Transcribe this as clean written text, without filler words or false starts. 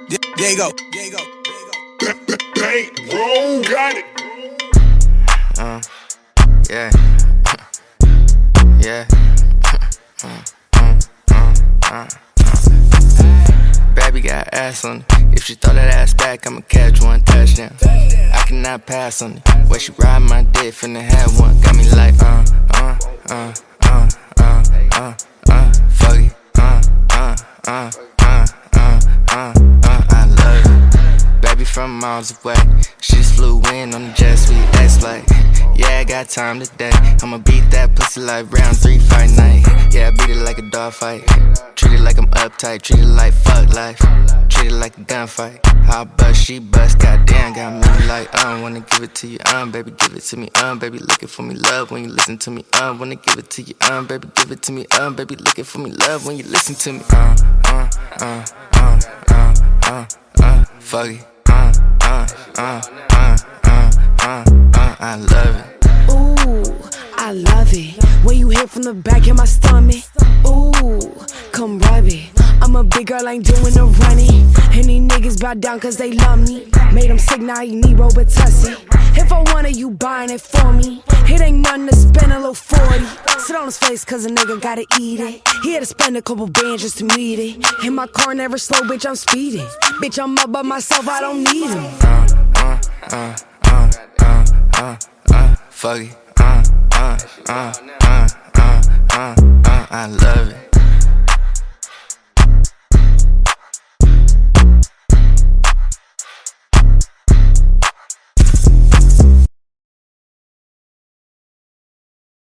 Diego. Bang, roll, got it. Yeah. Yeah. Baby got ass on it. If she throw that ass back, I'ma catch one touchdown. I cannot pass on it. Where she ride my dick, finna have one. Got me like, fuck it. I love it. Baby from miles away. She just flew in on the jet sweet X-Like. Yeah, I got time today. I'ma beat that pussy like round 3 fight night. Yeah, I beat it like a dog fight. Treat it like I'm uptight. Treat it like fuck life. Treat it like a gunfight. I bust, she bust. Goddamn, got me like, wanna give it to you, baby, give it to me, baby, looking for me, love when you listen to me, wanna give it to you, baby, give it to me, baby, looking for me, love when you listen to me, fuck it, I love it. Ooh, I love it. When you hit from the back of my stomach. Ooh, come rub it. I'm a big girl, ain't doing the running. And these niggas bow down cause they love me. Made them sick, now you need Robitussin. If I want it, you buying it for me. It ain't nothing to spend a little 40. Sit on his face cause a nigga gotta eat it. He had to spend a couple bands just to meet it. In my car never slow, bitch, I'm speeding. Bitch, I'm up by myself, I don't need him. Fuck it, I love it.